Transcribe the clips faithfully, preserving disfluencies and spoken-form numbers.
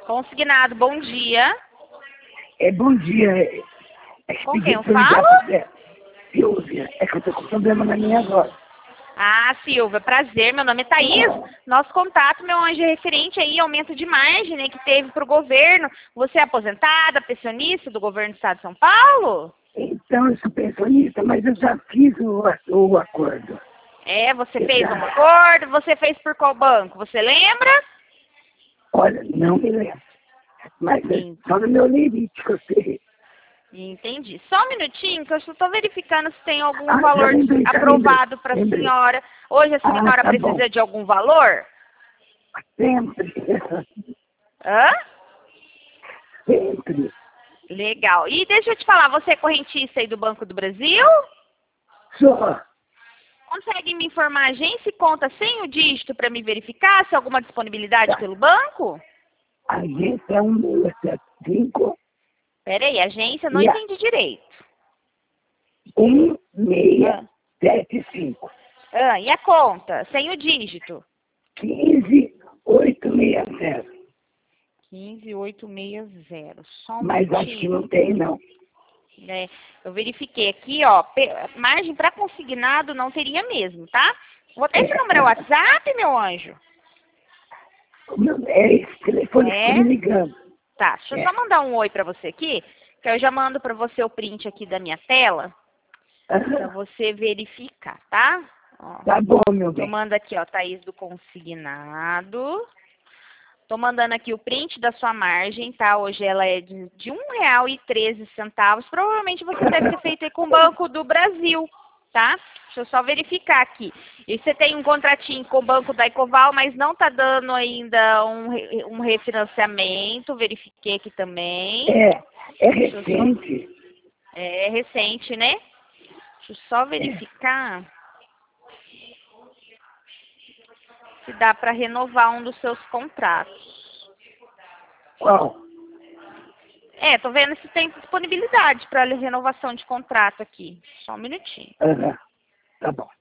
Consignado, bom dia. É, bom dia. É, é que Com pedi quem eu pra ligar falo? pra você. Silvia, é que eu tô com problema na minha voz. Ah, Silvia, prazer. Meu nome é Thaís. Nosso contato, meu anjo, é referente aí ao aumento de margem, né, que teve para o governo. Você é aposentada, pensionista do governo do estado de São Paulo? Então, eu sou pensionista, mas eu já fiz o, a- o acordo. É, você Eu fez já- um acordo, você fez por qual banco? Você lembra? Olha, não me lembro. Mas é Sim. só no meu limite que eu sei. Entendi. Só um minutinho, que eu só estou verificando se tem algum Ah, já valor lembrei, já aprovado para a lembrei. senhora. Hoje a Ah, senhora tá bom. precisa de algum valor? Sempre. Hã? Sempre. Legal. E deixa eu te falar, você é correntista aí do Banco do Brasil? Só. Consegue me informar a agência e conta sem o dígito para me verificar se há alguma disponibilidade Tá. pelo banco? A gente é um seis sete cinco Peraí, agência, não e a entendi direito. um seis Ah, sete cinco. ah, e a conta, sem o dígito? quinze oito seis zero. quinze oito seis zero. Só um Mas acho que minutinho. não tem, não. Né? Eu verifiquei aqui, ó, pe- margem para consignado não teria mesmo, tá? Vou até esse número é o WhatsApp, meu anjo. O meu- É esse telefone que É? está me ligando. Tá, deixa eu É. só mandar um oi para você aqui, que eu já mando para você o print aqui da minha tela, para Aham. você verificar, tá? Ó, Tá bom, meu tô bem. mandando aqui, ó, Thaís do consignado. Tô mandando aqui o print da sua margem, tá? Hoje ela é de, de um real e treze centavos. Provavelmente você deve ter feito aí com o Banco do Brasil, tá? Deixa eu só verificar aqui. E você tem um contratinho com o Banco da Ecoval, mas não tá dando ainda um, re- um refinanciamento. Verifiquei aqui também. É, é Deixa eu só... recente. É recente, né? Deixa eu só É. verificar se dá para renovar um dos seus contratos. Qual? É, tô vendo se tem disponibilidade para renovação de contrato aqui. Só um minutinho. Aham. Tá bom.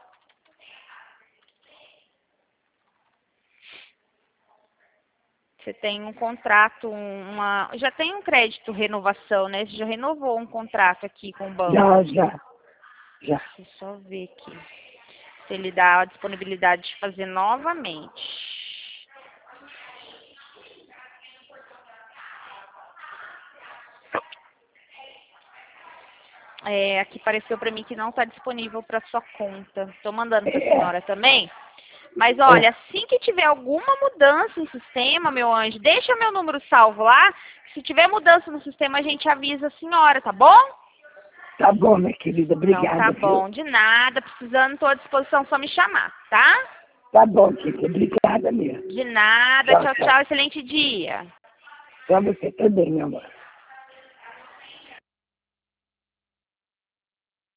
Você tem um contrato, uma. Já tem um crédito renovação, né? Você já renovou um contrato aqui com o banco. Já, já. Já. Deixa eu só ver aqui. Se ele dá a disponibilidade de fazer novamente. É, aqui apareceu para mim que não está disponível para sua conta. Estou mandando para a É, senhora também. Mas é. olha, assim que tiver alguma mudança em sistema, meu anjo, deixa meu número salvo lá. Se tiver mudança no sistema, a gente avisa a senhora, tá bom? Tá bom, minha querida. Então Obrigada, tá viu? bom, de nada. Precisando, estou à disposição, só me chamar, tá? Tá bom, querida. Obrigada mesmo. De nada. Tchau, Tchau, tchau. tchau. Excelente dia. Pra você também, meu amor.